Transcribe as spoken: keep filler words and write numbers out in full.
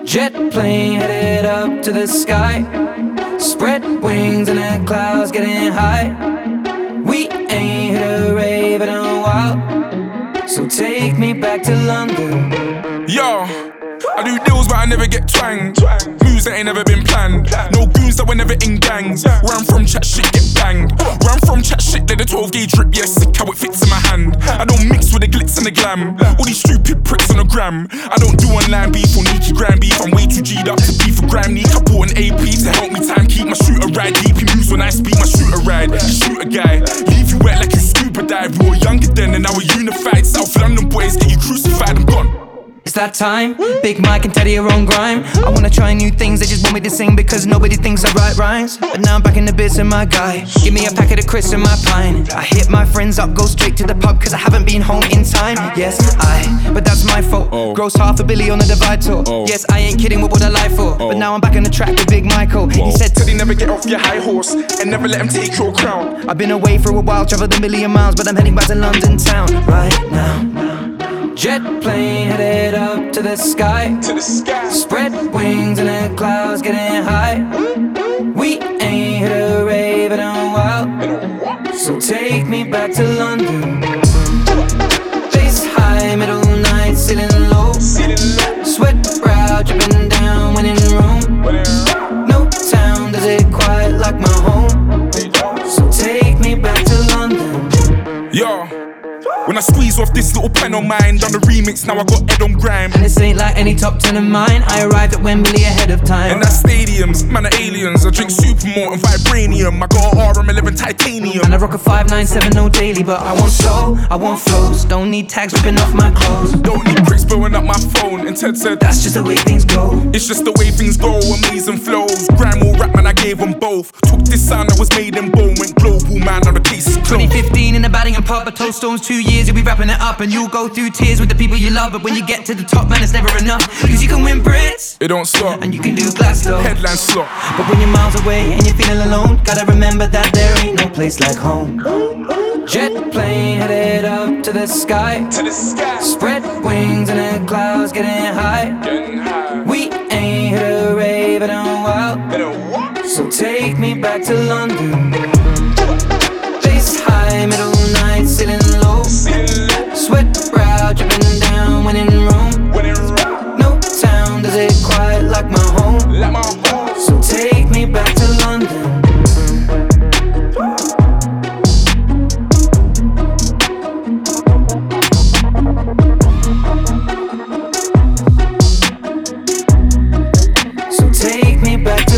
Jet plane headed up to the sky. Spread wings and the clouds getting high. We ain't hit a rave in a while, so take me back to London. Yo, I do deals but I never get twanged. Moves that ain't never been planned. No goons that were never in gangs. Where I'm from, chat shit get banged. Where I'm from, chat shit, let the twelve gauge drip. Yeah, sick how it fits in my hand. I don't mix with the glitz and the glam. All these stupid pricks on the gram. I don't do online beef or Nikki Gram beef. I'm way too G'd up to beef for gram. Need I bought an A P to help me time keep my shooter ride. Deep he moves when I speak my shooter ride. Shoot a guy, leave you wet like you scuba dive. We were younger then and now we're unified. South London boys get you crucified, I'm gone. It's that time, Big Mike and Teddy are on grime. I wanna try new things, they just want me to sing because nobody thinks I write rhymes. But now I'm back in the bits of my guy. Give me a packet of crisps and my pine. I hit my friends up, go straight to the pub cause I haven't been home in time. Yes, I, but that's my fault. Oh. Gross half a billy on the Divide tour. Oh. Yes, I ain't kidding, what would I lie for? Oh. But now I'm back on the track with Big Michael. Whoa. He said Teddy, never get off your high horse and never let him take your crown. I've been away for a while, traveled a million miles, but I'm heading back to London town right now. Jet plane headed up to the sky. To the sky. Spread wings and the clouds getting high. We ain't hit a rave in a while, so take me back to London. Bass high, middle night, ceiling low. Sweat brow dripping down when in room. No town does it quite like my home, so take me back to London. Yo, when I squeeze off this little pen on mine, done the remix, now I got Ed on grime. And this ain't like any top ten of mine. I arrived at Wembley ahead of time. And that's stadiums, man are aliens. I drink Supermalt and Vibranium. I got R M eleven titanium. And I rock a five nine seven no daily, but I want soul, I want flows. Don't need tags ripping off my clothes. Don't need bricks blowing up my phone. And Ted said, that's just the way things go. It's just the way things go, amazing flows. Grime or rap, man, I gave them both. Took this sound that was made in bone, went global, man, now the case is closed. twenty fifteen in the batting and pub, I told Stones two years, you'll be wrapping it up. And you'll go through tears with the people you love. But when you get to the top, man, it's never enough. Cause you can win Brits, it don't stop, and you can do Glasgow, headline slot. But when you're miles away and you're feeling alone, gotta remember that there ain't no place like home. Jet plane headed up to the sky. To the sky. Spread wings and the clouds getting high. Getting high. We ain't hit a rave in a while, In a what? so take me back to London. Bass high, middle night, ceiling low. Sweat brow dripping down when in room. When it rock, No town does it quite like my home, like my home. so take me back to London. So take me back to